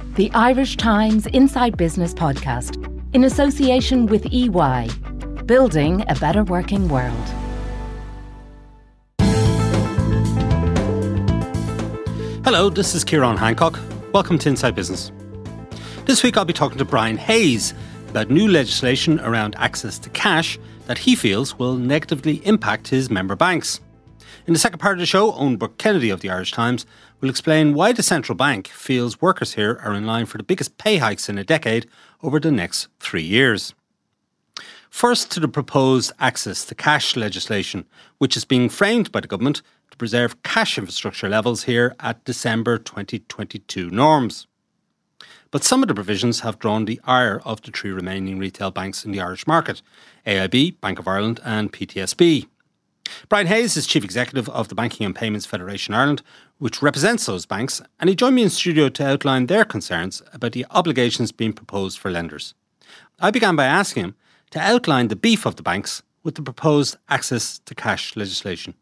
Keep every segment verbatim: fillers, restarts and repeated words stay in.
the Irish Times Inside Business podcast, in association with E Y, building a better working world. Hello, this is Ciarán Hancock. Welcome to Inside Business. This week I'll be talking to Brian Hayes about new legislation around access to cash that he feels will negatively impact his member banks. In the second part of the show, Owen Burke-Kennedy of the Irish Times will explain why the central bank feels workers here are in line for the biggest pay hikes in a decade over the next three years. First, to the proposed access to cash legislation, which is being framed by the government to preserve cash infrastructure levels here at December twenty twenty-two norms. But some of the provisions have drawn the ire of the three remaining retail banks in the Irish market, A I B, Bank of Ireland and P T S B. Brian Hayes is Chief Executive of the Banking and Payments Federation Ireland, which represents those banks, and he joined me in studio to outline their concerns about the obligations being proposed for lenders. I began by asking him to outline the beef of the banks with the proposed access to cash legislation.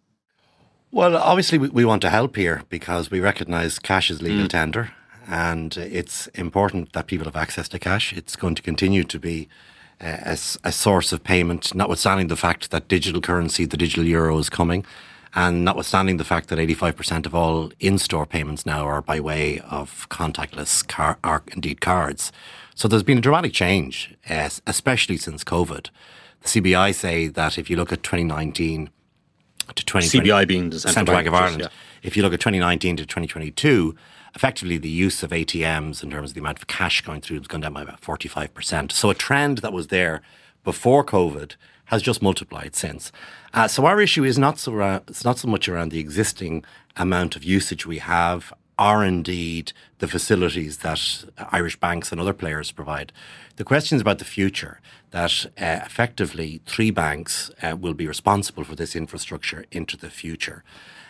Well, obviously we, we want to help here because we recognise cash is legal Mm. tender, and it's important that people have access to cash. It's going to continue to be uh, a, a source of payment, notwithstanding the fact that digital currency, the digital euro, is coming, and notwithstanding the fact that eighty-five percent of all in-store payments now are by way of contactless car, or indeed cards. So there's been a dramatic change, uh, especially since COVID. The C B I say that if you look at twenty nineteen to twenty twenty, C B I being the Central, Central Bank, Bank of Ireland, yeah. if you look at twenty nineteen to twenty twenty-two, effectively the use of A T Ms in terms of the amount of cash going through has gone down by about forty-five percent. So a trend that was there before COVID has just multiplied since. Uh, so our issue is not so around, it's not so much around the existing amount of usage we have, or indeed the facilities that Irish banks and other players provide. The question is about the future, that uh, effectively three banks uh, will be responsible for this infrastructure into the future.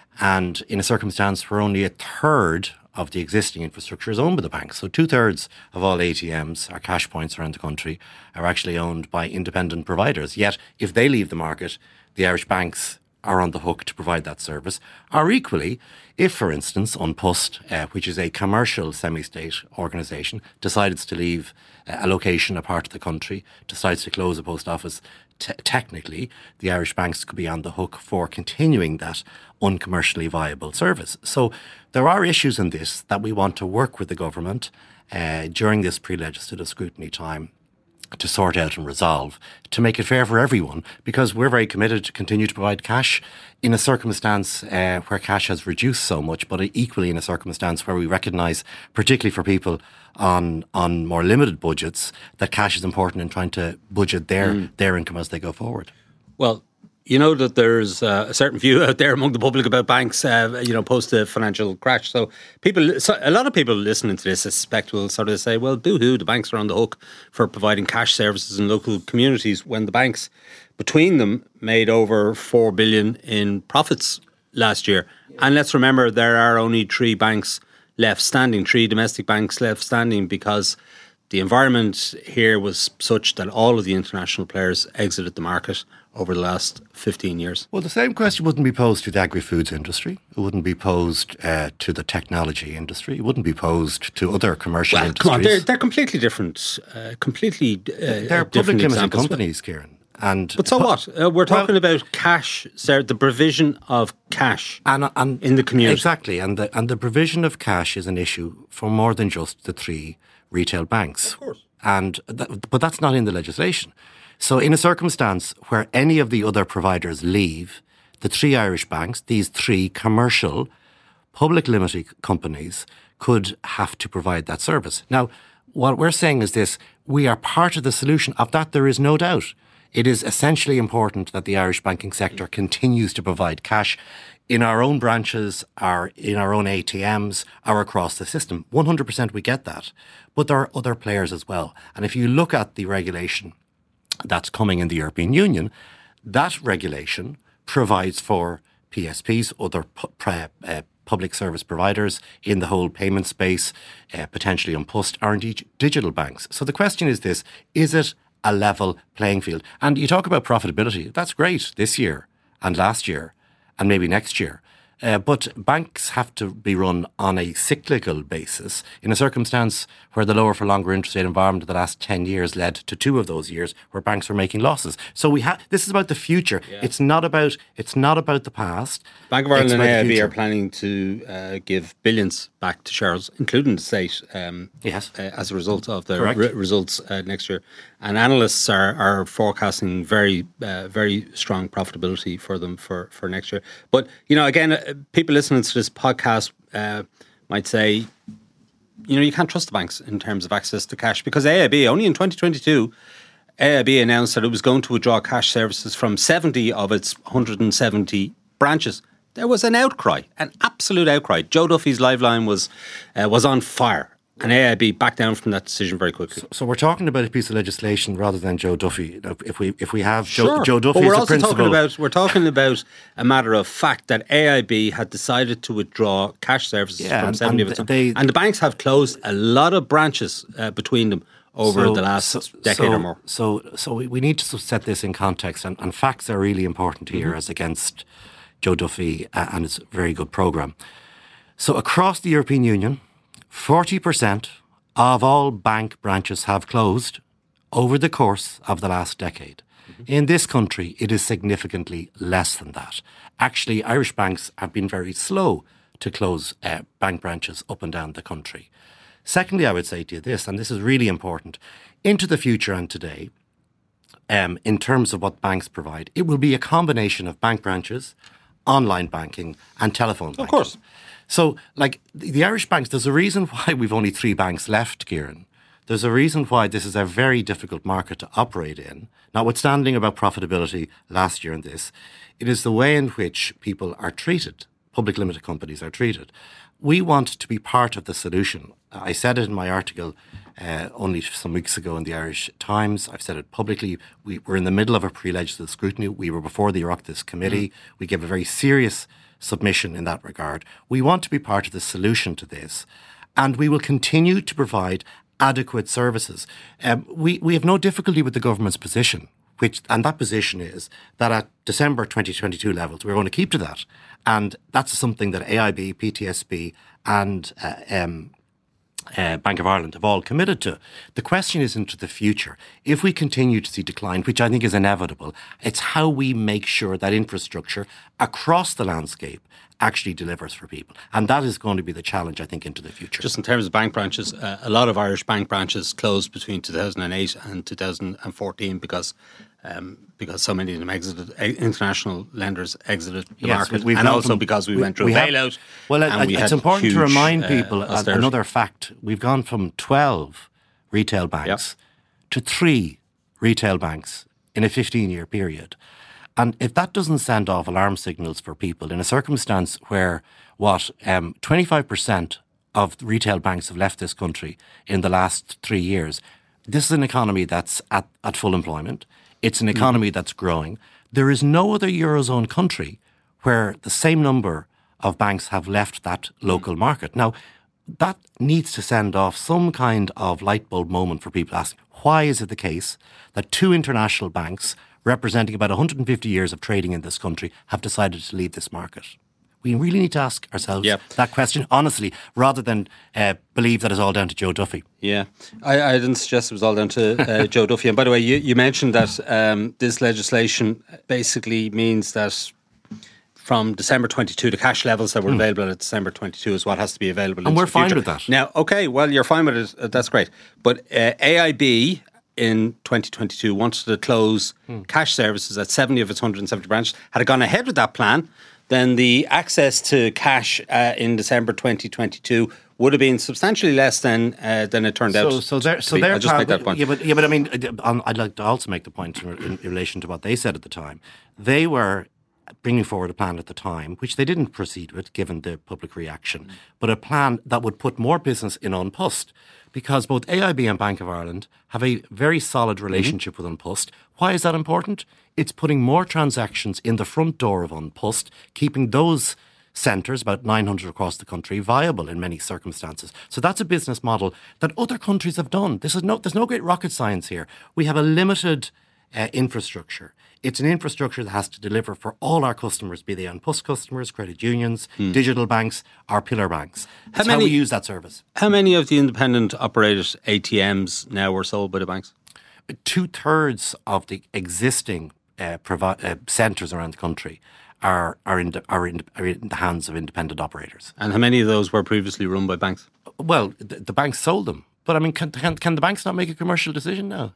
And in a circumstance where only a third of the existing infrastructure is owned by the banks. So two-thirds of all A T Ms, or cash points around the country, are actually owned by independent providers. Yet, if they leave the market, the Irish banks are on the hook to provide that service. Or equally, if, for instance, An Post, uh, which is a commercial semi-state organisation, decides to leave uh, a location, a part of the country, decides to close a post office, t- technically, the Irish banks could be on the hook for continuing that uncommercially viable service. So there are issues in this that we want to work with the government uh, during this pre-legislative scrutiny time to sort out and resolve, to make it fair for everyone, because we're very committed to continue to provide cash in a circumstance uh, where cash has reduced so much, but equally in a circumstance where we recognise, particularly for people on on more limited budgets, that cash is important in trying to budget their, mm. their income as they go forward. Well, you know that there's uh, a certain view out there among the public about banks, uh, you know, post the financial crash. So people, so a lot of people listening to this, I suspect, will sort of say, well, boo-hoo, the banks are on the hook for providing cash services in local communities when the banks, between them, made over four billion in profits last year. Yeah. And let's remember, there are only three banks left standing, three domestic banks left standing, because the environment here was such that all of the international players exited the market over the last fifteen years. Well, the same question wouldn't be posed to the agri-foods industry. It wouldn't be posed uh, to the technology industry. It wouldn't be posed to other commercial well, industries. Come on, they're, they're completely different. Uh, completely uh, They're different public limited examples. companies, Ciarán. And but so pu- what? Uh, we're talking well, about cash, sir, the provision of cash and, and in the community. Exactly, and the, and the provision of cash is an issue for more than just the three retail banks. Of course. And th- but that's not in the legislation. So in a circumstance where any of the other providers leave, the three Irish banks, these three commercial public limited companies, could have to provide that service. Now, what we're saying is this: we are part of the solution. Of that, there is no doubt. It is essentially important that the Irish banking sector continues to provide cash in our own branches, or in our own A T Ms, or across the system. one hundred percent we get that. But there are other players as well. And if you look at the regulation that's coming in the European Union, that regulation provides for P S Ps, other pu- pre- uh, public service providers in the whole payment space, uh, potentially An Post, or indeed digital banks. So the question is this: is it a level playing field? And you talk about profitability. That's great this year and last year and maybe next year. Uh, but banks have to be run on a cyclical basis in a circumstance where the lower for longer interest rate environment of the last ten years led to two of those years where banks were making losses. So we have this is about the future. Yeah. It's not about it's not about the past. Bank of Ireland and A I B are planning to uh, give billions back to shareholders, including the state, um, yes, uh, as a result of the re- results uh, next year. And analysts are, are forecasting very uh, very strong profitability for them for, for next year. But you know, again, uh, people listening to this podcast uh, might say, you know, you can't trust the banks in terms of access to cash, because A I B, only in twenty twenty-two, A I B announced that it was going to withdraw cash services from seventy of its one hundred seventy branches. There was an outcry, an absolute outcry. Joe Duffy's Liveline was uh, was on fire, and A I B backed down from that decision very quickly. So, so we're talking about a piece of legislation rather than Joe Duffy. If we if we have sure. Joe, Joe Duffy but we're as a also principal, talking about we're talking about a matter of fact that A I B had decided to withdraw cash services yeah, from seventy and of its they, and the banks have closed a lot of branches uh, between them over so, the last so, decade so, or more. So, so we, we need to set this in context, and, and facts are really important here, mm-hmm. as against Joe Duffy uh, and his very good programme. So across the European Union, forty percent of all bank branches have closed over the course of the last decade. Mm-hmm. In this country, it is significantly less than that. Actually, Irish banks have been very slow to close uh, bank branches up and down the country. Secondly, I would say to you this, and this is really important, into the future and today, um, in terms of what banks provide, it will be a combination of bank branches, online banking and telephone banking. Of course. So, like, the, the Irish banks, there's a reason why we've only three banks left, Kieran. There's a reason why this is a very difficult market to operate in, notwithstanding about profitability last year and this. It is the way in which people are treated, public limited companies are treated. We want to be part of the solution. I said it in my article uh, only some weeks ago in the Irish Times. I've said it publicly. We were in the middle of a pre-legislative scrutiny. We were before the Oireachtas Committee. Mm. We gave a very serious submission in that regard. We want to be part of the solution to this, and we will continue to provide adequate services. Um, we, we have no difficulty with the government's position, which, and that position is that at December twenty twenty-two levels, we're going to keep to that. And that's something that A I B, P T S B and uh, um, uh, Bank of Ireland have all committed to. The question is into the future. If we continue to see decline, which I think is inevitable, it's how we make sure that infrastructure across the landscape actually delivers for people. And that is going to be the challenge, I think, into the future. Just in terms of bank branches, uh, a lot of Irish bank branches closed between two thousand eight and two thousand fourteen because um, because so many of them exited, international lenders exited the yes, market, and also from, because we, we went through we a bailout. Have, well, and it, we it's had important huge, to remind uh, people austerity. another fact. We've gone from twelve retail banks yep. to three retail banks in a fifteen-year period. And if that doesn't send off alarm signals for people in a circumstance where, what, um, twenty-five percent of retail banks have left this country in the last three years, this is an economy that's at, at full employment. It's an economy mm. that's growing. There is no other Eurozone country where the same number of banks have left that local mm. market. Now, that needs to send off some kind of light bulb moment for people asking, why is it the case that two international banks representing about one hundred fifty years of trading in this country have decided to leave this market? We really need to ask ourselves yep. that question honestly, rather than uh, believe that it's all down to Joe Duffy. Yeah, I, I didn't suggest it was all down to uh, Joe Duffy. And by the way, you, you mentioned that um, this legislation basically means that from December twenty-two, the cash levels that were mm. available at December twenty-two is what has to be available. And we're fine future. with that. Now, okay, well, you're fine with it. That's great. But uh, A I B in twenty twenty-two wanted to close mm. cash services at seventy of its one hundred seventy branches. Had it gone ahead with that plan, then the access to cash uh, in December twenty twenty-two would have been substantially less than uh, than it turned so, out. So, there, so I'll just make that point. Yeah, but yeah, but I mean, I'd like to also make the point in, in relation to what they said at the time. They were bringing forward a plan at the time, which they didn't proceed with, given the public reaction, mm. but a plan that would put more business in An Post, because both A I B and Bank of Ireland have a very solid relationship mm-hmm. with An Post. Why is that important? It's putting more transactions in the front door of An Post, keeping those centres, about nine hundred across the country, viable in many circumstances. So that's a business model that other countries have done. This is no, there's no great rocket science here. We have a limited uh, infrastructure. It's an infrastructure that has to deliver for all our customers, be they An Post customers, credit unions, mm. digital banks, or pillar banks. That's how, many, how we use that service. How many of the independent operated A T Ms now are sold by the banks? Two-thirds of the existing uh, provi- uh, centres around the country are are in, the, are, in, are in the hands of independent operators. And how many of those were previously run by banks? Well, the, the banks sold them. But I mean, can, can, can the banks not make a commercial decision now?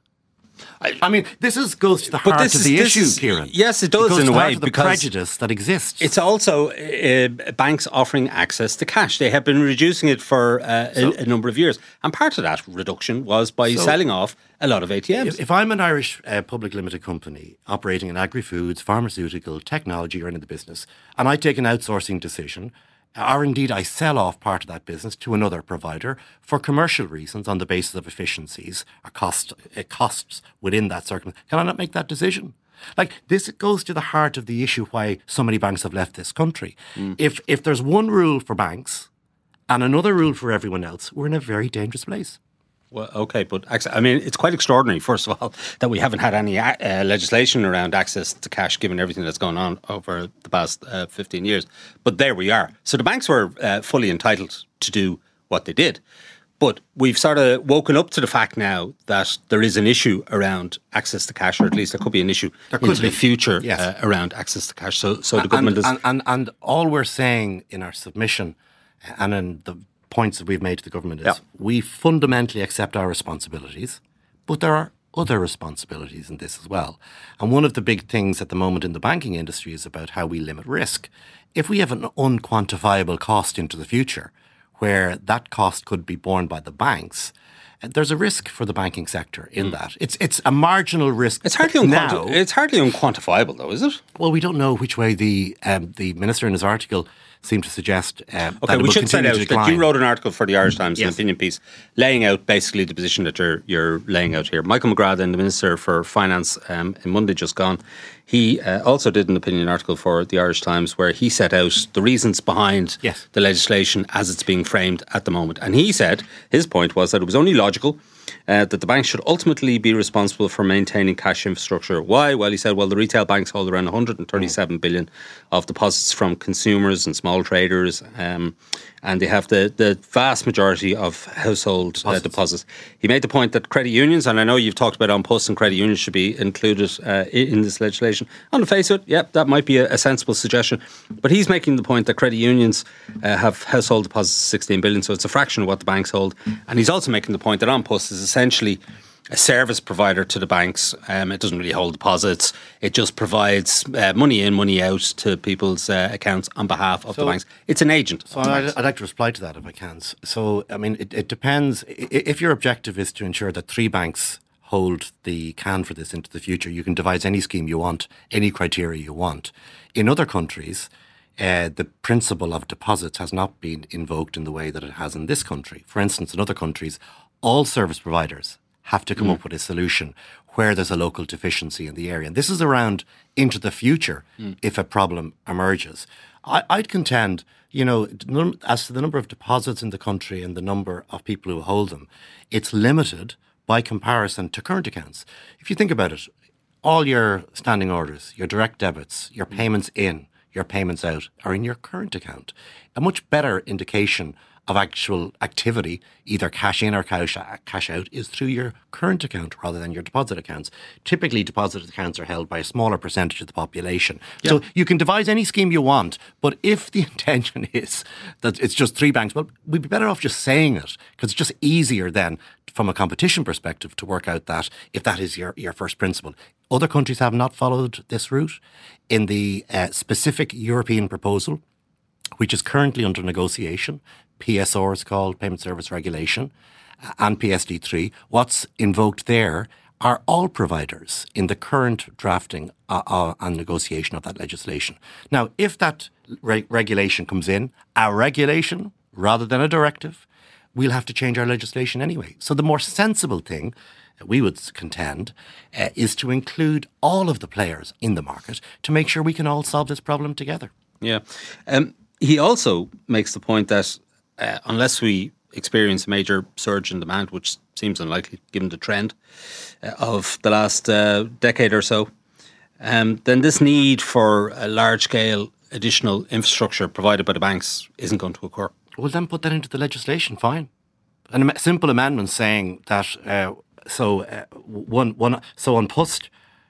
I, I mean, this is goes to the heart of the issue, is, Kieran. Yes, it does it goes in to a the way heart of the because prejudice that exists. It's also uh, banks offering access to cash. They have been reducing it for uh, so, a, a number of years, and part of that reduction was by so selling off a lot of A T Ms. If, if I'm an Irish uh, public limited company operating in agri-foods, pharmaceutical, technology, or in the business, and I take an outsourcing decision, or indeed I sell off part of that business to another provider for commercial reasons on the basis of efficiencies or cost, uh, costs within that circumstance, can I not make that decision? Like, this goes to the heart of the issue why so many banks have left this country. Mm. If if there's one rule for banks and another rule for everyone else, we're in a very dangerous place. Well, okay, but I mean, it's quite extraordinary, first of all, that we haven't had any uh, legislation around access to cash, given everything that's gone on over the past uh, fifteen years. But there we are. So the banks were uh, fully entitled to do what they did. But we've sort of woken up to the fact now that there is an issue around access to cash, or at least there could be an issue in the future yes. uh, around access to cash. So, so the government and, is... And, and, and all we're saying in our submission and in the points that we've made to the government is yeah. we fundamentally accept our responsibilities, but there are other responsibilities in this as well. And one of the big things at the moment in the banking industry is about how we limit risk. If we have an unquantifiable cost into the future, where that cost could be borne by the banks, there's a risk for the banking sector in mm. that. It's it's a marginal risk. It's hardly unquanti- now. It's hardly unquantifiable, though, is it? Well, we don't know which way the um, the minister in his article seemed to suggest. Uh, okay, that we should set out that you wrote an article for the Irish Times, yes. an opinion piece, laying out basically the position that you're you're laying out here. Michael McGrath, the Minister for Finance, um, in Monday just gone, he uh, also did an opinion article for the Irish Times where he set out the reasons behind yes. the legislation as it's being framed at the moment. And he said his point was that it was only logical uh, that the banks should ultimately be responsible for maintaining cash infrastructure. Why? Well, he said, well, the retail banks hold around one hundred thirty-seven mm. billion of deposits from consumers and small traders, um, and they have the, the vast majority of household deposits. Uh, deposits. He made the point that credit unions, and I know you've talked about An Post and credit unions should be included uh, in this legislation. On the face of it, yep, that might be a, a sensible suggestion. But he's making the point that credit unions uh, have household deposits of sixteen billion, so it's a fraction of what the banks hold. And he's also making the point that An Post is essentially a service provider to the banks. Um, it doesn't really hold deposits. It just provides uh, money in, money out to people's uh, accounts on behalf of so, the banks. It's an agent. So I'd, I'd like to reply to that if I can. So, I mean, it, it depends. If your objective is to ensure that three banks hold the can for this into the future, you can devise any scheme you want, any criteria you want. In other countries, uh, the principle of deposits has not been invoked in the way that it has in this country. For instance, in other countries, all service providers have to come mm. up with a solution where there's a local deficiency in the area. And this is around into the future mm. if a problem emerges. I, I'd contend, you know, as to the number of deposits in the country and the number of people who hold them, it's limited by comparison to current accounts. If you think about it, all your standing orders, your direct debits, your payments in, your payments out are in your current account. A much better indication of actual activity, either cash in or cash, cash out, is through your current account rather than your deposit accounts. Typically, deposit accounts are held by a smaller percentage of the population. Yeah. So you can devise any scheme you want, but if the intention is that it's just three banks, well, we'd be better off just saying it, because it's just easier then from a competition perspective to work out that if that is your, your first principle. Other countries have not followed this route. In the uh, specific European proposal, which is currently under negotiation, P S R is called, Payment Service Regulation, and P S D three. What's invoked there are all providers in the current drafting uh, uh, and negotiation of that legislation. Now, if that re- regulation comes in, a regulation rather than a directive, we'll have to change our legislation anyway. So the more sensible thing, we would contend, uh, is to include all of the players in the market to make sure we can all solve this problem together. Yeah. Um, he also makes the point that Uh, unless we experience a major surge in demand, which seems unlikely given the trend uh, of the last uh, decade or so, um, then this need for a large-scale additional infrastructure provided by the banks isn't going to occur. Well, then put that into the legislation, fine. And a simple amendment saying that uh, so uh, one one so An Post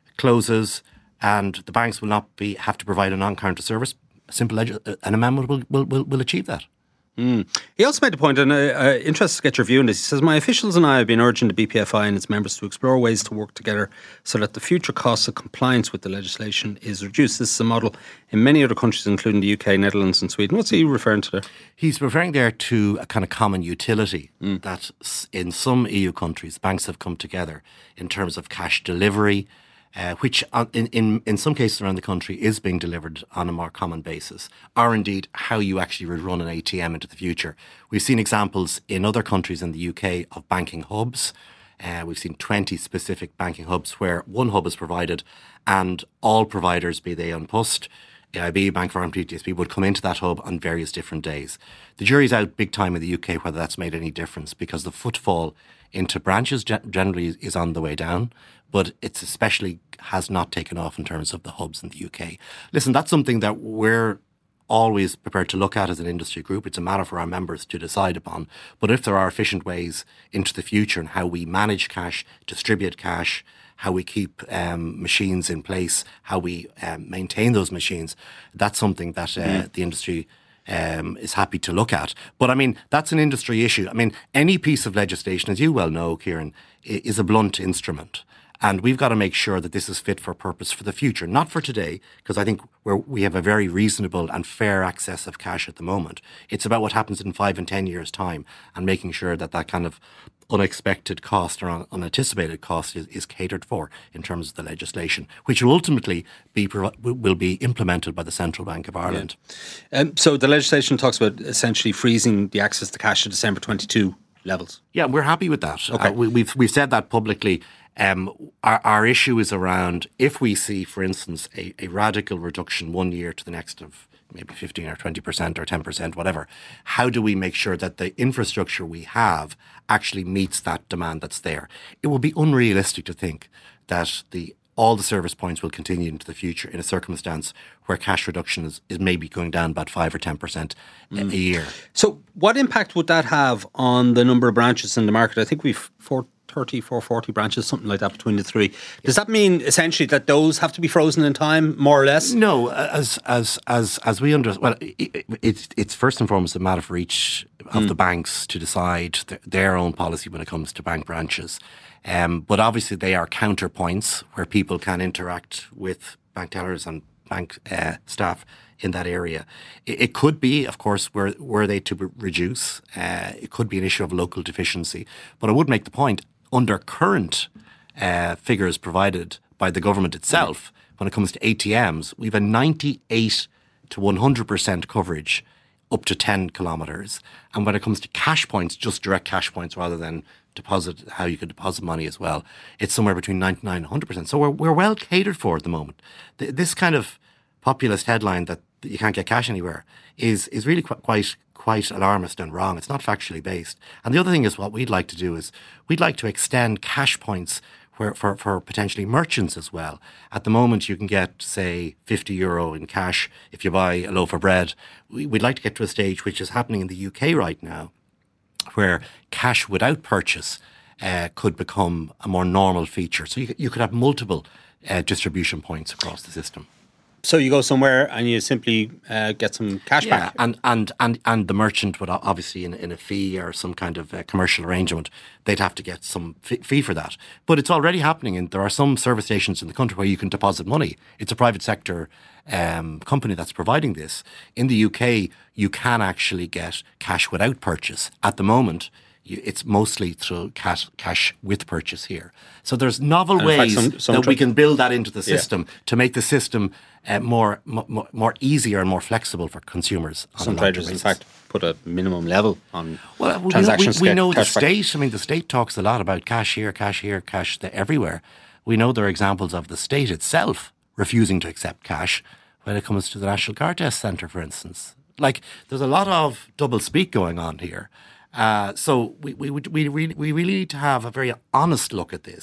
closes and the banks will not be have to provide a non-counter service. A simple leg- an amendment will will will, will achieve that. Mm. He also made a point, and I'm uh, interested to get your view on this. He says, my officials and I have been urging the B P F I and its members to explore ways to work together so that the future costs of compliance with the legislation is reduced. This is a model in many other countries, including the U K, Netherlands and Sweden. What's he referring to there? He's referring there to a kind of common utility mm. that in some E U countries, banks have come together in terms of cash delivery, Uh, which uh, in, in, in some cases around the country is being delivered on a more common basis, or indeed how you actually would run an A T M into the future. We've seen examples in other countries in the U K of banking hubs. Uh, we've seen twenty specific banking hubs where one hub is provided and all providers, be they An Post, A I B, Bank of Ireland, P T S B, would come into that hub on various different days. The jury's out big time in the U K whether that's made any difference, because the footfall into branches generally is on the way down, but it's especially has not taken off in terms of the hubs in the U K. Listen, that's something that we're always prepared to look at as an industry group. It's a matter for our members to decide upon. But if there are efficient ways into the future and how we manage cash, distribute cash, how we keep um, machines in place, how we um, maintain those machines, that's something that uh, mm. the industry Um, is happy to look at. But I mean, that's an industry issue. I mean, any piece of legislation, as you well know, Kieran, is a blunt instrument. And we've got to make sure that this is fit for purpose for the future, not for today, because I think we're, we have a very reasonable and fair access of cash at the moment. It's about what happens in five and ten years' time and making sure that that kind of unexpected cost or un- unanticipated cost is, is catered for in terms of the legislation, which will ultimately be will be implemented by the Central Bank of Ireland. Yeah. Um, so the legislation talks about essentially freezing the access to cash to December twenty-two levels. Yeah, we're happy with that. Okay. Uh, we, we've we've said that publicly. Um, our, our issue is around if we see, for instance, a, a radical reduction one year to the next of maybe fifteen or twenty percent or ten percent, whatever, how do we make sure that the infrastructure we have actually meets that demand that's there? It would be unrealistic to think that the all the service points will continue into the future in a circumstance where cash reduction is, is maybe going down about five or ten percent mm. a year. So what impact would that have on the number of branches in the market? I think we've four thirty, four forty branches, something like that between the three. Does that mean essentially that those have to be frozen in time, more or less? No, as as as as we understand, well, it, it's it's first and foremost a matter for each of mm. the banks to decide th- their own policy when it comes to bank branches. Um, but obviously they are counterpoints where people can interact with bank tellers and bank uh, staff in that area. It, it could be, of course, were, were they to reduce, uh, it could be an issue of local deficiency. But I would make the point, under current uh, figures provided by the government itself, when it comes to A T Ms, we have a ninety-eight to one hundred percent coverage up to ten kilometres. And when it comes to cash points, just direct cash points rather than deposit, how you could deposit money as well, it's somewhere between ninety-nine and one hundred percent. So we're we're well catered for at the moment. Th- this kind of populist headline that you can't get cash anywhere is is really qu- quite quite alarmist and wrong. It's not factually based. And the other thing is, what we'd like to do is we'd like to extend cash points where, for, for potentially merchants as well. At the moment, you can get, say, fifty euro in cash if you buy a loaf of bread. We, we'd like to get to a stage, which is happening in the U K right now, where cash without purchase uh, could become a more normal feature. So you, you could have multiple uh, distribution points across the system. So you go somewhere and you simply uh, get some cash yeah, back. and and and and the merchant would obviously, in, in a fee or some kind of uh, commercial arrangement, they'd have to get some f- fee for that. But it's already happening, and there are some service stations in the country where you can deposit money. It's a private sector um, company that's providing this. In the U K, you can actually get cash without purchase. At the moment, you, it's mostly through cash, cash with purchase here. So there's novel and ways fact, some, some that tra- we can build that into the system yeah. to make the system uh, more, more more easier and more flexible for consumers. Some traders, in fact, put a minimum level on well, transactions. We, we, we know the state. Back. I mean, the state talks a lot about cash here, cash here, cash there, everywhere. We know there are examples of the state itself refusing to accept cash when it comes to the National Car Test Centre, for instance. Like, there's a lot of double speak going on here. Uh, so we, we we we really we really need to have a very honest look at this,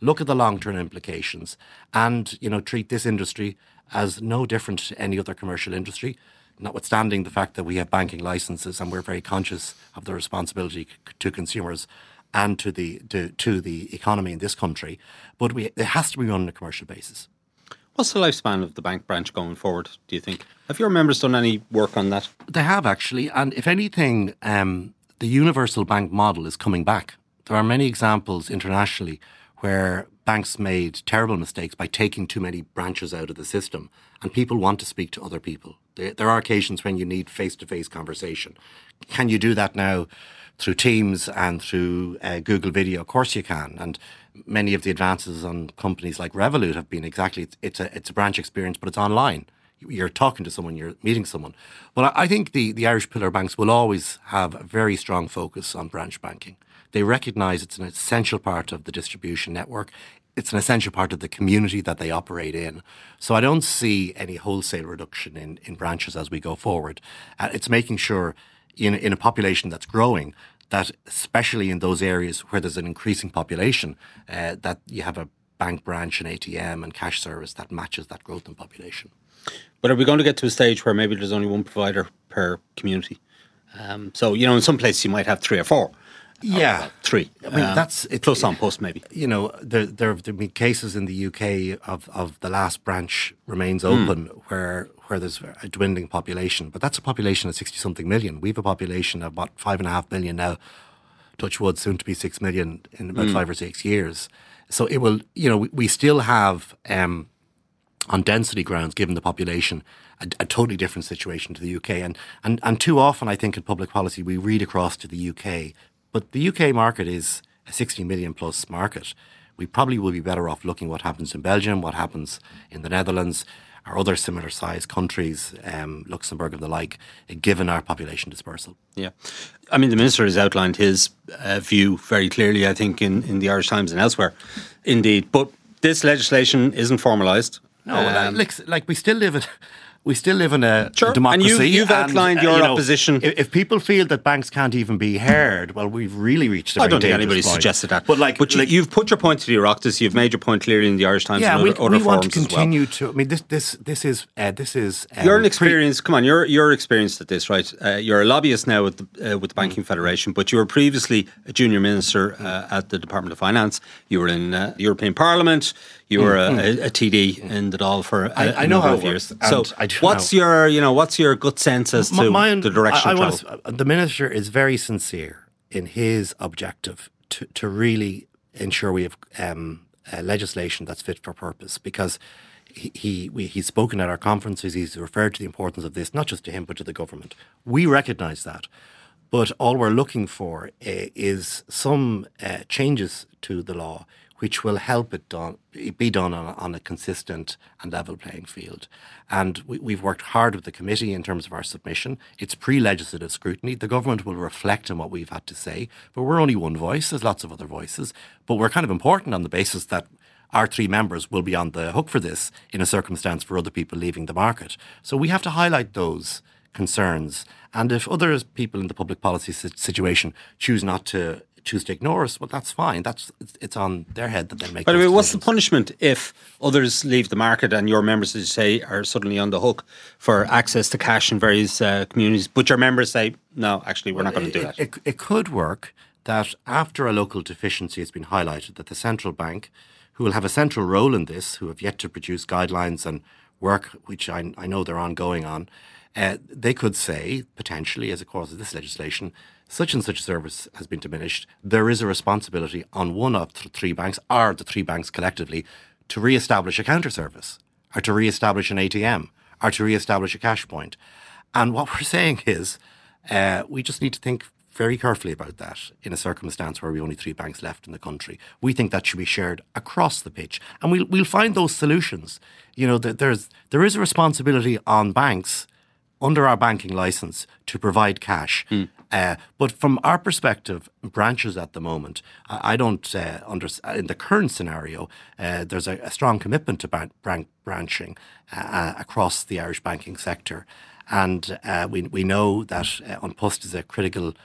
look at the long-term implications, and, you know, treat this industry as no different to any other commercial industry, notwithstanding the fact that we have banking licenses and we're very conscious of the responsibility to consumers and to the to, to the economy in this country. But we, it has to be run on a commercial basis. What's the lifespan of the bank branch going forward, do you think? Have your members done any work on that? They have, actually. And if anything, um, the universal bank model is coming back. There are many examples internationally where banks made terrible mistakes by taking too many branches out of the system, and people want to speak to other people. There are occasions when you need face-to-face conversation. Can you do that now through Teams and through uh, Google Video? Of course you can. And many of the advances on companies like Revolut have been exactly, it's, it's a it's a branch experience, but it's online. You're talking to someone, you're meeting someone. But I think the, the Irish pillar banks will always have a very strong focus on branch banking. They recognise it's an essential part of the distribution network. It's an essential part of the community that they operate in. So I don't see any wholesale reduction in, in branches as we go forward. Uh, it's making sure in, in a population that's growing, that especially in those areas where there's an increasing population, uh, that you have a bank branch, an A T M and cash service that matches that growth in population. But are we going to get to a stage where maybe there's only one provider per community? Um, so, you know, in some places you might have three or four. Yeah. Or three. I mean, um, that's... It, plus on post, maybe. You know, there, there have been cases in the U K of, of the last branch remains open mm. where where there's a dwindling population. But that's a population of sixty-something million. We have a population of, what, five and a half million now. Touch wood, soon to be six million in about mm. five or six years. So it will, you know, we, we still have... Um, on density grounds, given the population, a, a totally different situation to the U K. And, and and too often, I think, in public policy, we read across to the U K. But the U K market is a sixty million plus market. We probably will be better off looking what happens in Belgium, what happens in the Netherlands, or other similar sized countries, um, Luxembourg and the like, given our population dispersal. Yeah. I mean, the Minister has outlined his uh, view very clearly, I think, in, in the Irish Times and elsewhere, indeed. But this legislation isn't formalised. No, um, like, like we still live in, we still live in a sure. democracy. And you, you've and, outlined uh, your you know, opposition. If, if people feel that banks can't even be heard, well, we've really reached a very I don't think anybody point. suggested that. But like, but like, you, you've put your point to the Oireachtas. You've made your point clearly in the Irish Times yeah, and we, other, other we want to forums continue as well. to. I mean, this this this is uh, this is. Um, you're an experience. Pre- come on, you're you're experienced at this, right? Uh, you're a lobbyist now with the uh, with the Banking mm. Federation, but you were previously a junior minister uh, at the Department of Finance. You were in uh, the European Parliament. You were mm. a, a, a T D in the Dáil for a, I, a I know number how of it years. works, So, what's know. your you know what's your gut sense as to My, the direction I, I of travel? To, the minister is very sincere in his objective to to really ensure we have um, uh, legislation that's fit for purpose, because he he we, he's spoken at our conferences. He's referred to the importance of this, not just to him but to the government. We recognise that. But all we're looking for uh, is some uh, changes to the law which will help it done, be done on a, on a consistent and level playing field. And we, we've worked hard with the committee in terms of our submission. It's pre-legislative scrutiny. The government will reflect on what we've had to say, but we're only one voice. There's lots of other voices. But we're kind of important on the basis that our three members will be on the hook for this in a circumstance for other people leaving the market. So we have to highlight those concerns. And if other people in the public policy situation choose not to choose to ignore us, well, that's fine. That's it's on their head that they make. By the way, what's the decisions. punishment if others leave the market and your members, as you say, are suddenly on the hook for access to cash in various uh, communities, but your members say, no, actually, we're well, not going to do it, that? It, it could work that after a local deficiency has been highlighted, that the central bank, who will have a central role in this, who have yet to produce guidelines and work, which I, I know they're ongoing on, uh, they could say, potentially, as a cause of this legislation, such and such service has been diminished. There is a responsibility on one of the three banks, or the three banks collectively, to re-establish a counter service, or to re-establish an A T M, or to re-establish a cash point. And what we're saying is, uh, we just need to think very carefully about that in a circumstance where we only three banks left in the country. We think that should be shared across the pitch, and we'll we'll find those solutions. You know, there's there is a responsibility on banks under our banking license to provide cash. Mm. Uh, but from our perspective, branches at the moment, I, I don't uh, understand. In the current scenario, uh, there's a, a strong commitment to ban- bran- branching uh, across the Irish banking sector. And uh, we we know that uh, An Post is a critical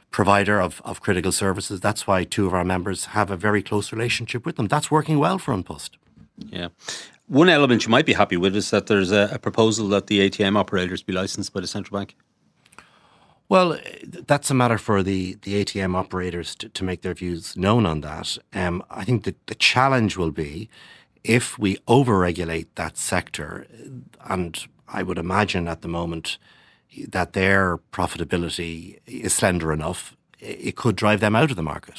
provider of, of critical services. That's why two of our members have a very close relationship with them. That's working well for An Post. Yeah. One element you might be happy with is that there's a, a proposal that the A T M operators be licensed by the central bank. Well, that's a matter for the, the A T M operators to, to make their views known on that. Um, I think that the challenge will be if we over-regulate that sector, and I would imagine at the moment that their profitability is slender enough, it could drive them out of the market.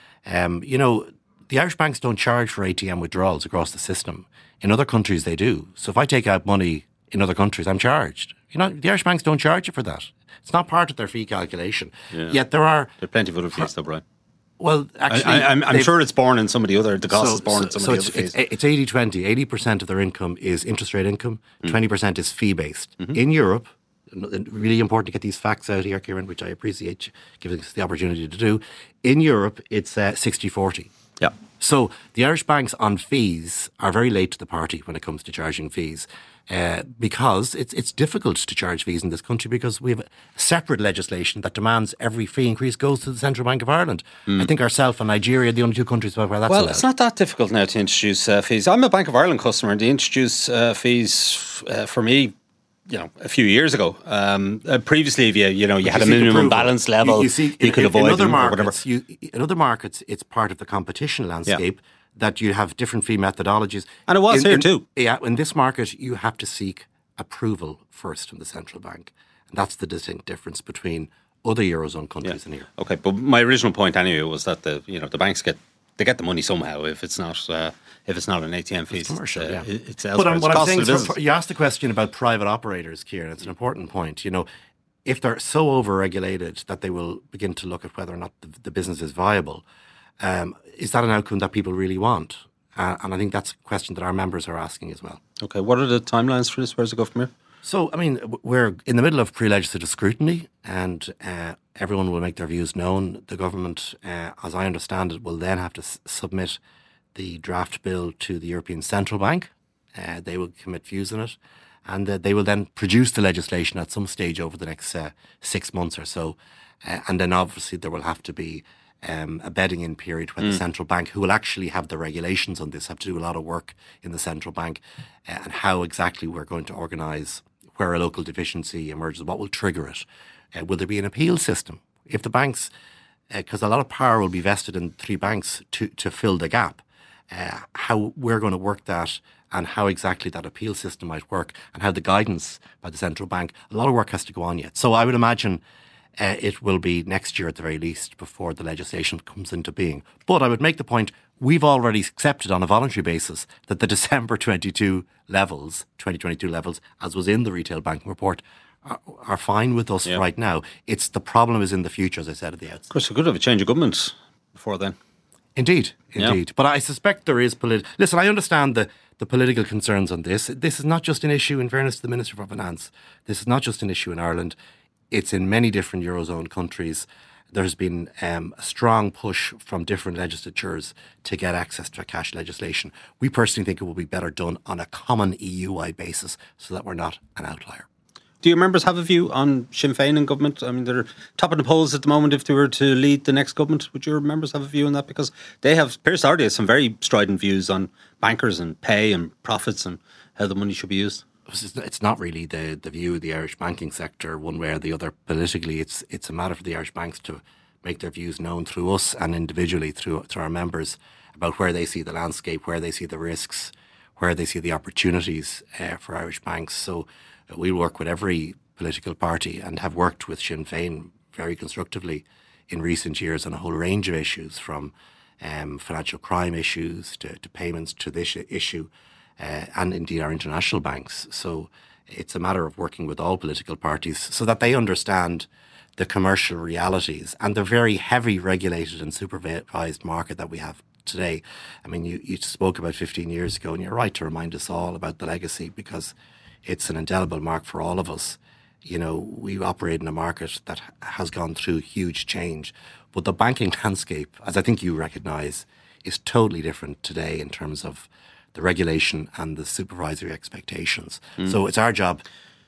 Um, you know, the Irish banks don't charge for A T M withdrawals across the system. In other countries, they do. So if I take out money in other countries, I'm charged. You know, the Irish banks don't charge you for that. It's not part of their fee calculation. Yeah. Yet there are... There are plenty of other fees though, Brian. Well, actually... I, I'm, I'm sure it's born in some of the other... The cost so, is born so, in some so of the other it's, fees. It's eighty twenty. eighty percent of their income is interest rate income. Mm. twenty percent is fee-based. Mm-hmm. In Europe, really important to get these facts out here, Kieran, which I appreciate you giving us the opportunity to do. In Europe, it's uh, sixty forty. Yeah. So the Irish banks on fees are very late to the party when it comes to charging fees, uh, because it's it's difficult to charge fees in this country because we have separate legislation that demands every fee increase goes to the Central Bank of Ireland. Mm. I think ourselves and Nigeria are the only two countries where that's well, allowed. It's not that difficult now to introduce uh, fees. I'm a Bank of Ireland customer and they introduced uh, fees uh, for me, you know, a few years ago. Um, uh, previously, if you, you know, you but had you a minimum approval. balance level, you, you, see, you in, could avoid in other them markets, or whatever. You, in other markets, it's part of the competition landscape yeah. that you have different fee methodologies. And it was in, here in, too. Yeah, in this market, you have to seek approval first from the central bank. And that's the distinct difference between other Eurozone countries yeah. and here. Okay, but my original point anyway was that the you know the banks get they get the money somehow if it's not uh, if it's not an A T M fee. It's commercial, it's, uh, yeah. It's elsewhere. But um, what I'm saying is, for, you asked the question about private operators, Kieran. It's an important point. You know, if they're so over-regulated that they will begin to look at whether or not the, the business is viable, um, is that an outcome that people really want? Uh, and I think that's a question that our members are asking as well. Okay, what are the timelines for this? Where does it go from here? So, I mean, we're in the middle of pre-legislative scrutiny and uh, everyone will make their views known. The government, uh, as I understand it, will then have to s- submit the draft bill to the European Central Bank. Uh, they will commit views on it and uh, they will then produce the legislation at some stage over the next uh, six months or so. Uh, and then obviously there will have to be um, a bedding in period when mm. the central bank, who will actually have the regulations on this, have to do a lot of work in the central bank uh, and how exactly we're going to organise where a local deficiency emerges, what will trigger it. Uh, will there be an appeal system? If the banks, because uh, a lot of power will be vested in three banks to, to fill the gap, uh, how we're going to work that and how exactly that appeal system might work and how the guidance by the central bank, a lot of work has to go on yet. So I would imagine uh, it will be next year at the very least before the legislation comes into being. But I would make the point, we've already accepted on a voluntary basis that the December twenty-two levels, twenty twenty-two levels, as was in the retail banking report, are, are fine with us yeah. right now. It's the problem is in the future, as I said at the outset. Of course, we could have a change of government before then. Indeed, indeed. Yeah. But I suspect there is political... Listen, I understand the, the political concerns on this. This is not just an issue, in fairness to the Minister for Finance. This is not just an issue in Ireland. It's in many different Eurozone countries. There's been um, a strong push from different legislatures to get access to cash legislation. We personally think it will be better done on a common E U-wide basis so that we're not an outlier. Do your members have a view on Sinn Féin in government? I mean, they're top of the polls at the moment if they were to lead the next government. Would your members have a view on that? Because they have, Pearse Doherty has some very strident views on bankers and pay and profits and how the money should be used. It's not really the, the view of the Irish banking sector one way or the other politically. It's it's a matter for the Irish banks to make their views known through us and individually through, through our members about where they see the landscape, where they see the risks, where they see the opportunities uh, for Irish banks. So uh, we'll work with every political party and have worked with Sinn Féin very constructively in recent years on a whole range of issues, from um, financial crime issues to, to payments to this issue. Uh, and indeed our international banks. So it's a matter of working with all political parties so that they understand the commercial realities and the very heavy regulated and supervised market that we have today. I mean, you, you spoke about fifteen years ago, and you're right to remind us all about the legacy because it's an indelible mark for all of us. You know, we operate in a market that has gone through huge change, but the banking landscape, as I think you recognise, is totally different today in terms of the regulation and the supervisory expectations. Mm. So it's our job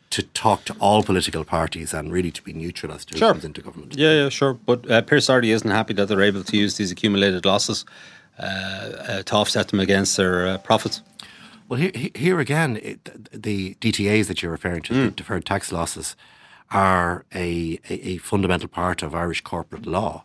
to talk to all political parties and really to be neutral as to who Sure. comes into government. Yeah, yeah, sure. But uh, Pierce already isn't happy that they're able to use these accumulated losses uh, uh, to offset them against their uh, profits. Well, here, here again, it, the D T As that you're referring to, mm. the deferred tax losses, are a, a, a fundamental part of Irish corporate law.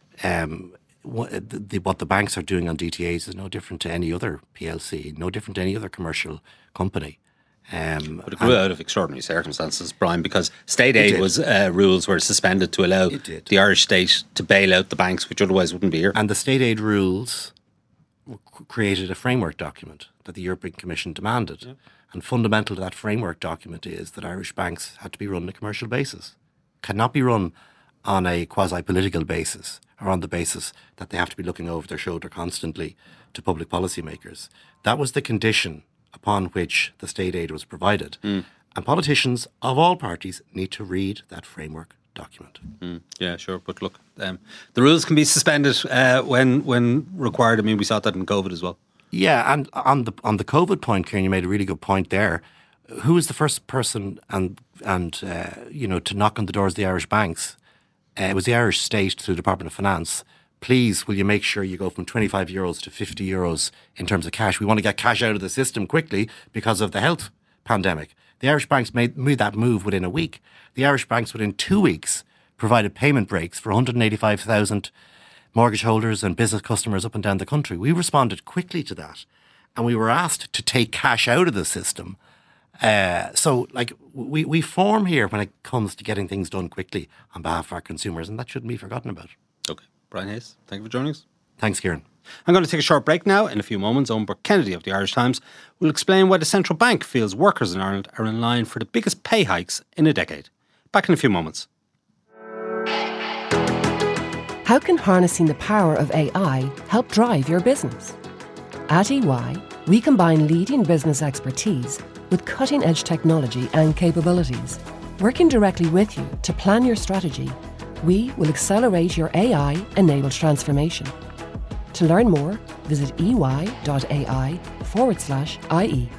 Um, what the, what the banks are doing on D T As is no different to any other P L C, no different to any other commercial company. Um, but it grew out of extraordinary circumstances, Brian, because state aid was uh, rules were suspended to allow the Irish state to bail out the banks, which otherwise wouldn't be here. And the state aid rules created a framework document that the European Commission demanded. Yeah. And fundamental to that framework document is that Irish banks had to be run on a commercial basis, cannot be run on a quasi-political basis or on the basis that they have to be looking over their shoulder constantly to public policymakers. That was the condition upon which the state aid was provided. Mm. And politicians of all parties need to read that framework document. Mm. Yeah, sure. But look, um, the rules can be suspended uh, when when required. I mean, we saw that in COVID as well. Yeah, and on the on the COVID point, Kieran, you made a really good point there. Who was the first person and and uh, you know to knock on the doors of the Irish banks? Uh, it was the Irish state through the Department of Finance. Please, will you make sure you go from twenty-five euros to fifty euros in terms of cash? We want to get cash out of the system quickly because of the health pandemic. The Irish banks made, made that move within a week. The Irish banks within two weeks provided payment breaks for one hundred eighty-five thousand mortgage holders and business customers up and down the country. We responded quickly to that, and we were asked to take cash out of the system. Uh, so, like, we, we form here when it comes to getting things done quickly on behalf of our consumers, and that shouldn't be forgotten about. Okay. Brian Hayes, thank you for joining us. Thanks, Kieran. I'm going to take a short break now. In a few moments, Owen Burke-Kennedy of the Irish Times will explain why the central bank feels workers in Ireland are in line for the biggest pay hikes in a decade. Back in a few moments. How can harnessing the power of A I help drive your business? At E Y, we combine leading business expertise with cutting-edge technology and capabilities. Working directly with you to plan your strategy, we will accelerate your A I-enabled transformation. To learn more, visit ey.ai forward slash IE.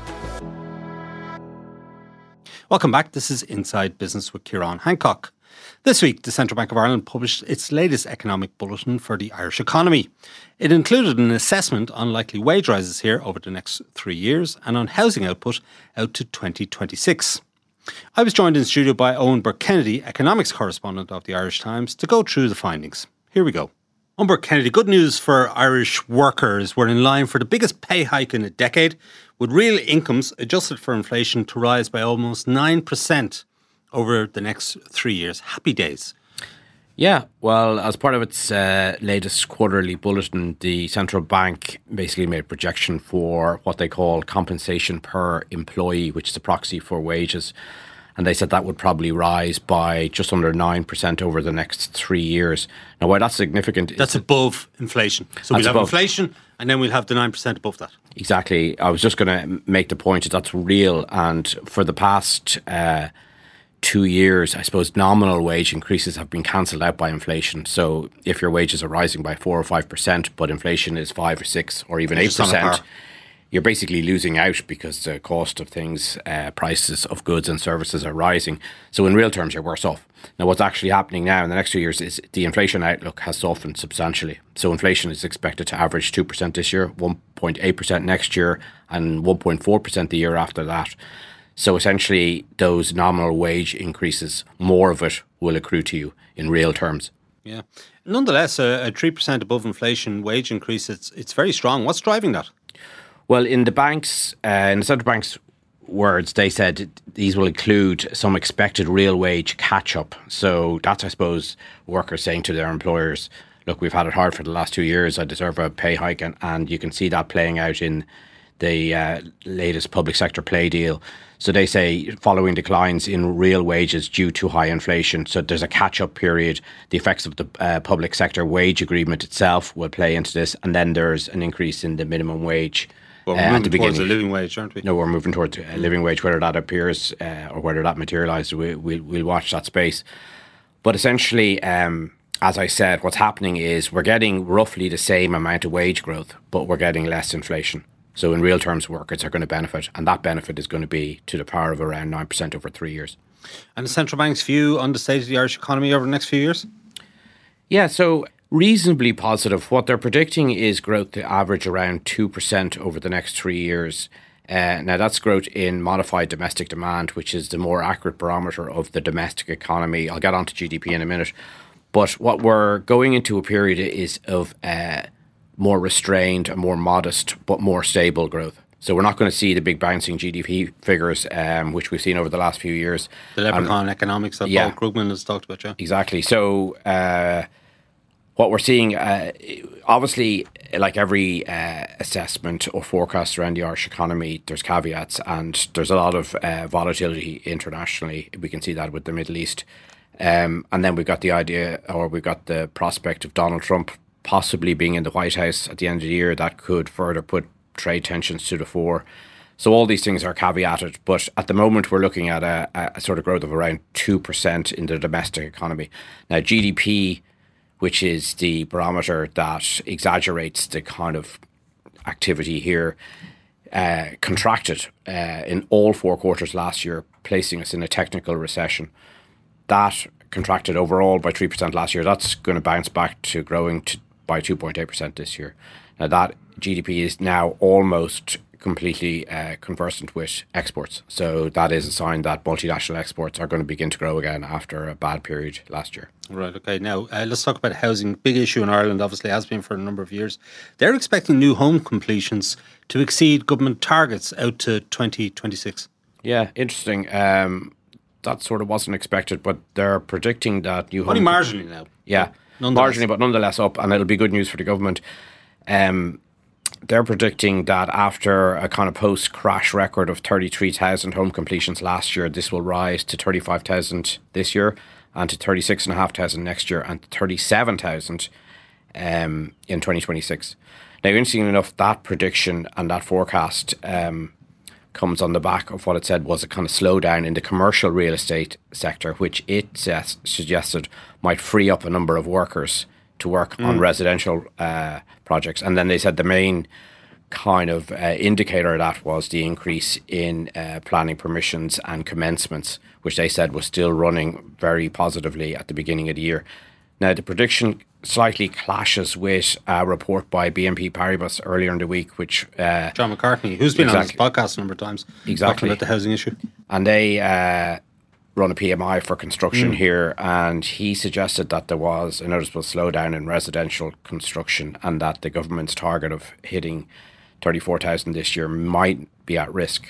Welcome back. This is Inside Business with Ciarán Hancock. This week, the Central Bank of Ireland published its latest economic bulletin for the Irish economy. It included an assessment on likely wage rises here over the next three years and on housing output out to twenty twenty-six. I was joined in studio by Owen Burke-Kennedy, economics correspondent of the Irish Times, to go through the findings. Here we go. Owen Burke-Kennedy, good news for Irish workers. We're in line for the biggest pay hike in a decade, with real incomes adjusted for inflation to rise by almost nine percent over the next three years. Happy days. Yeah, well, as part of its uh, latest quarterly bulletin, the central bank basically made a projection for what they call compensation per employee, which is a proxy for wages. And they said that would probably rise by just under nine percent over the next three years. Now, why that's significant... That's above inflation. So we'll have above. inflation and then we'll have the nine percent above that. Exactly. I was just going to make the point that that's real. And for the past... Uh, two years, I suppose nominal wage increases have been cancelled out by inflation. So if your wages are rising by four or five percent, but inflation is five or six or even eight percent, you're basically losing out because the cost of things, uh, prices of goods and services are rising. So in real terms, you're worse off. Now, what's actually happening now in the next few years is the inflation outlook has softened substantially. So inflation is expected to average two percent this year, one point eight percent next year, and one point four percent the year after that. So essentially, those nominal wage increases, more of it will accrue to you in real terms. Yeah. Nonetheless, a, a three percent above inflation wage increase, it's it's very strong. What's driving that? Well, in the banks, uh, in the central bank's words, they said these will include some expected real wage catch-up. So that's, I suppose, workers saying to their employers, look, we've had it hard for the last two years. I deserve a pay hike. And, and you can see that playing out in the uh, latest public sector play deal. So they say following declines in real wages due to high inflation. So there's a catch-up period. The effects of the uh, public sector wage agreement itself will play into this. And then there's an increase in the minimum wage. Well, we're uh, moving towards a living wage, aren't we? No, we're moving towards a living wage. Whether that appears uh, or whether that materialises, we, we'll, we'll watch that space. But essentially, um, as I said, what's happening is we're getting roughly the same amount of wage growth, but we're getting less inflation. So in real terms, workers are going to benefit, and that benefit is going to be to the power of around nine percent over three years. And the central bank's view on the state of the Irish economy over the next few years? Yeah, so reasonably positive. What they're predicting is growth to average around two percent over the next three years. Uh, now, that's growth in modified domestic demand, which is the more accurate barometer of the domestic economy. I'll get on to G D P in a minute. But what we're going into a period is of uh, more restrained, and more modest, but more stable growth. So we're not going to see the big bouncing G D P figures, um, which we've seen over the last few years. The leprechaun um, economics that yeah, Paul Krugman has talked about, yeah. Exactly. So uh, what we're seeing, uh, obviously, like every uh, assessment or forecast around the Irish economy, there's caveats, and there's a lot of uh, volatility internationally. We can see that with the Middle East. Um, and then we've got the idea, or we've got the prospect of Donald Trump possibly being in the White House at the end of the year. That could further put trade tensions to the fore. So all these things are caveated. But at the moment, we're looking at a, a sort of growth of around two percent in the domestic economy. Now, G D P, which is the barometer that exaggerates the kind of activity here, uh, contracted uh, in all four quarters last year, placing us in a technical recession. That contracted overall by three percent last year. That's going to bounce back to growing to, by two point eight percent this year. Now, that G D P is now almost completely uh, conversant with exports. So that is a sign that multinational exports are going to begin to grow again after a bad period last year. Right, okay. Now, uh, let's talk about housing. Big issue in Ireland, obviously, has been for a number of years. They're expecting new home completions to exceed government targets out to twenty twenty-six. Yeah, interesting. Um, that sort of wasn't expected, but they're predicting that new Only home... marginally now. Yeah, marginally, but nonetheless up, and it'll be good news for the government. Um, they're predicting that after a kind of post-crash record of thirty-three thousand home completions last year, this will rise to thirty-five thousand this year, and to thirty-six thousand five hundred next year, and to thirty-seven thousand um, in twenty twenty-six. Now, interestingly enough, that prediction and that forecast um, comes on the back of what it said was a kind of slowdown in the commercial real estate sector, which it says, suggested might free up a number of workers to work mm. on residential uh, projects. And then they said the main kind of uh, indicator of that was the increase in uh, planning permissions and commencements, which they said was still running very positively at the beginning of the year. Now, the prediction slightly clashes with a report by B N P Paribas earlier in the week, which... Uh, John McCartney, who's been exactly, on this podcast a number of times, exactly, talking about the housing issue. And they... Uh, run a P M I for construction mm. here, and he suggested that there was a noticeable slowdown in residential construction, and that the government's target of hitting thirty-four thousand this year might be at risk.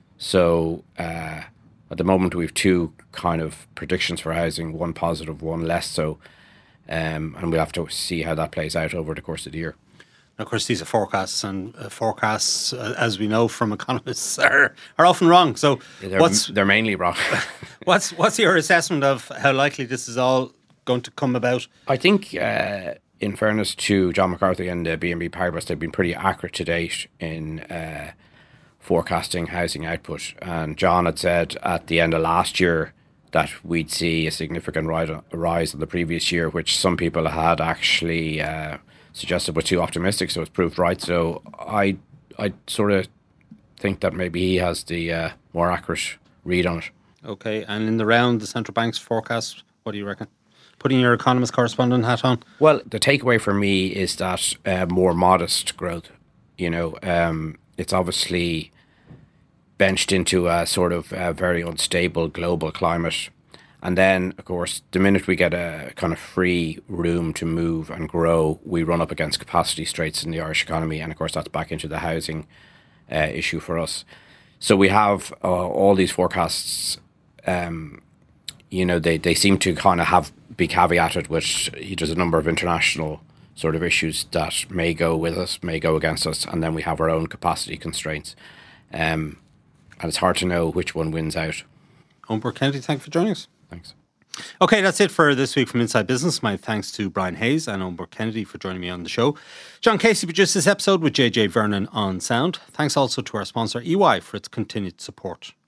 So uh, at the moment we have two kind of predictions for housing, one positive, one less so, um, and we'll have to see how that plays out over the course of the year. Of course, these are forecasts, and uh, forecasts, uh, as we know from economists, are, are often wrong. So, they're, what's they're mainly wrong. what's what's your assessment of how likely this is all going to come about? I think, uh, in fairness to John McCarthy and the B N P Paribas, they've been pretty accurate to date in uh, forecasting housing output. And John had said at the end of last year that we'd see a significant rise in the previous year, which some people had actually. Uh, suggested we're too optimistic, so it's proved right. So I I sort of think that maybe he has the uh, more accurate read on it. Okay, and in the round, the central bank's forecast, what do you reckon? Putting your economist correspondent hat on? Well, the takeaway for me is that uh, more modest growth. You know, um, it's obviously benched into a sort of uh, very unstable global climate. And then, of course, the minute we get a kind of free room to move and grow, we run up against capacity straits in the Irish economy. And, of course, that's back into the housing uh, issue for us. So we have uh, all these forecasts, um, you know, they, they seem to kind of have be caveated with there's a number of international sort of issues that may go with us, may go against us. And then we have our own capacity constraints. Um, and it's hard to know which one wins out. Eoin Burke-Kennedy, thank you for joining us. Thanks. Okay, that's it for this week from Inside Business. My thanks to Brian Hayes and Eoin Burke-Kennedy for joining me on the show. John Casey produced this episode with J J Vernon on sound. Thanks also to our sponsor E Y for its continued support.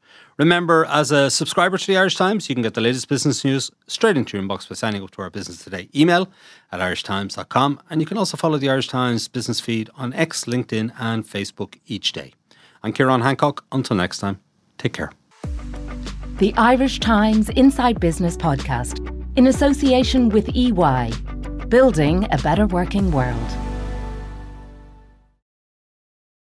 Remember, as a subscriber to the Irish Times, you can get the latest business news straight into your inbox by signing up to our Business Today email at irish times dot com. And you can also follow the Irish Times business feed on X, LinkedIn and Facebook each day. I'm Ciarán Hancock. Until next time, take care. The Irish Times Inside Business Podcast, in association with E Y, building a better working world.